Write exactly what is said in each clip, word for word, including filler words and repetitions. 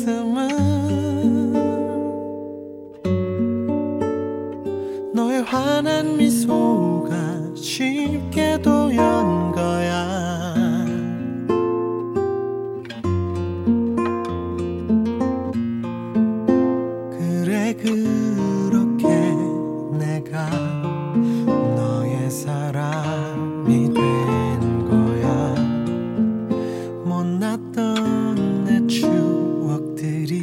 가슴은 너의 환한 미소가 쉽게도 연 거야. 그래 그렇게 내가 너의 사람이 된 거야. 못났던 내 추억들이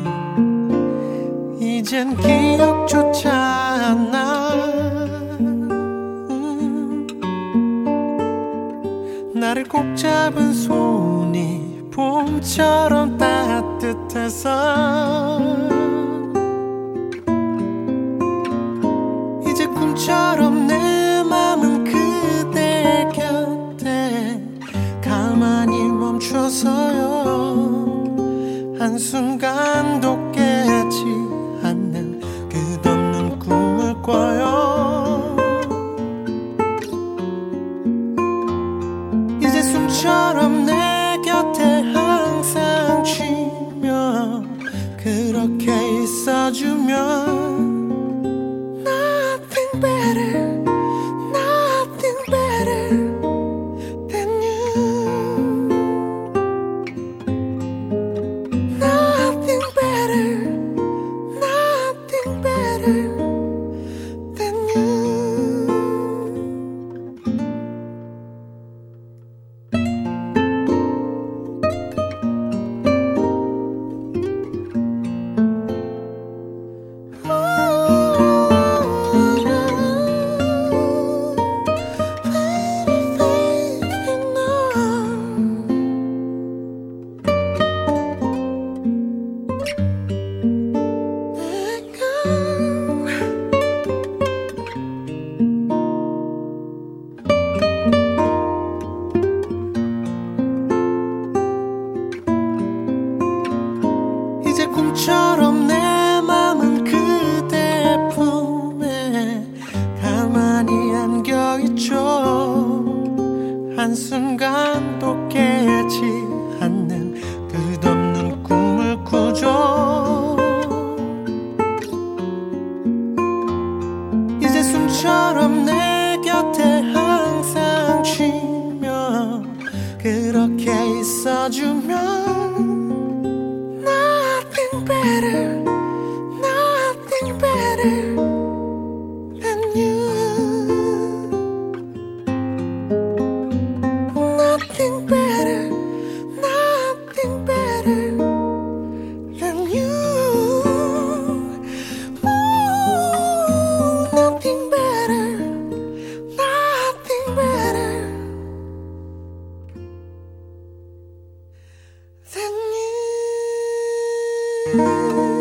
이젠 기억조차 안 나. 음. 나를 꼭 잡은 손이 봄처럼 따뜻해서 이제 꿈처럼 내 맘은 그대 곁에 가만히 멈춰서요. 한순간도 깨지 않는 끝없는 꿈을 꿔요. 이제 숨처럼 내 곁에 항상 쉬며 그렇게 있어주면 Nothing better, nothing better than you. Nothing better, nothing better than you. 이제 꿈처럼 내 맘은 그대 품에 가만히 안겨있죠. 한순간도 깨지 않는 끝없는 꿈을 꾸죠. 이제 숨처럼 내 곁에 항상 쉬며 그렇게 있어주면 Nothing better, nothing better than you. Nothing better, nothing better than you. Ooh, nothing better, nothing better than you.